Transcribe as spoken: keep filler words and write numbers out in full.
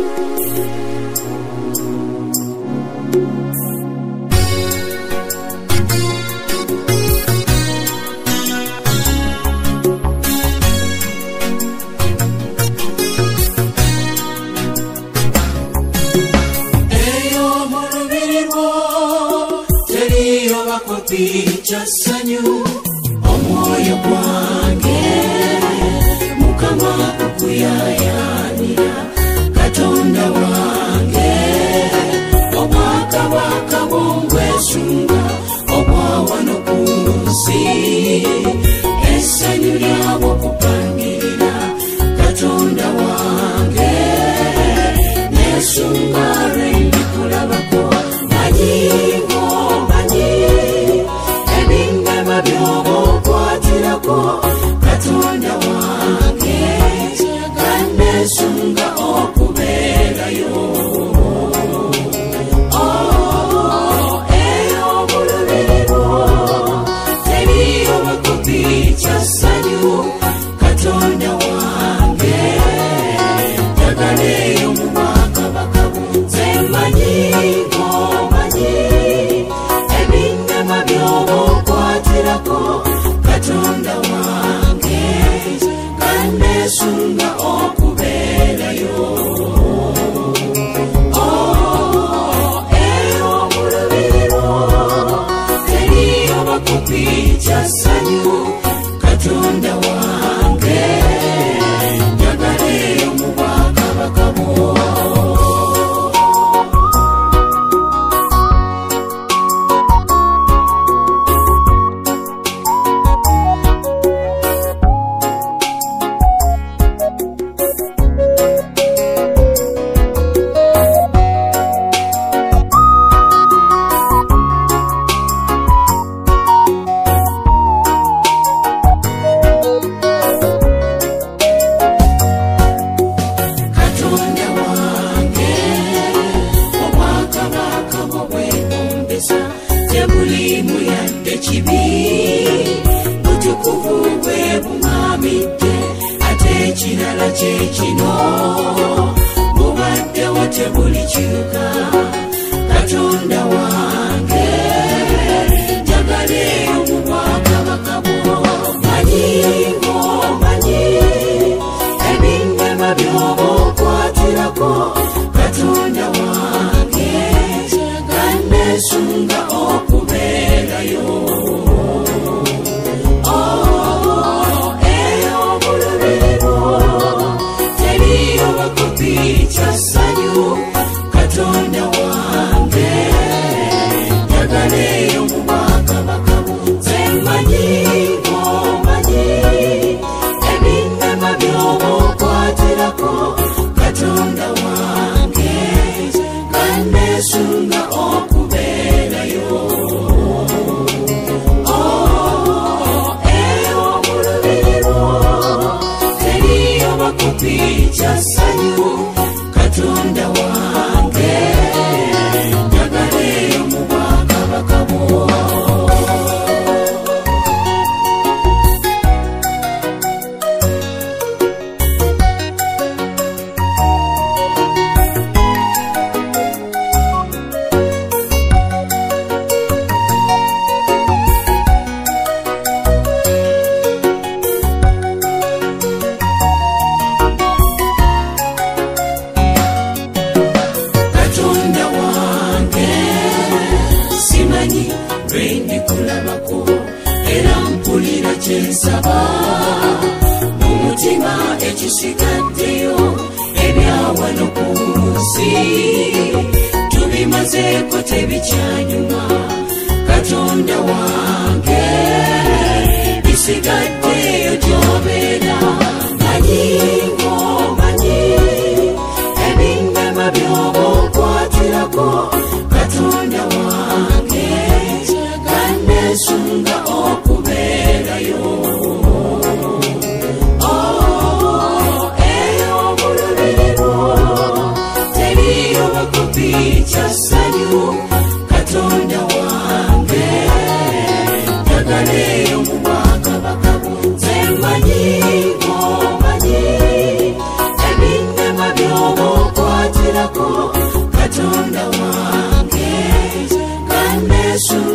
Just a new omoyo kwange mukama kukuyayanira katonda wange obwaka bwaka bongwesunga obwawano kunsi essanyu lyabo kupangirira katonda wange nesunga lwendikulabako manyingo Byobo kwatirako katonda wange kande sunga okuberayo oh eyo bulubiriro teriyo bakupi kyasanyu katonda wange tagaleyo mu mwaka bakabu zemanyingo manyi ebingema byobo katonda wange kande sunga okuberayo oh eyo bulubiriro teriyo bakupi kyasanyu katonda wange njagaleyo mu bwakabakabo Katonda wange, Yesu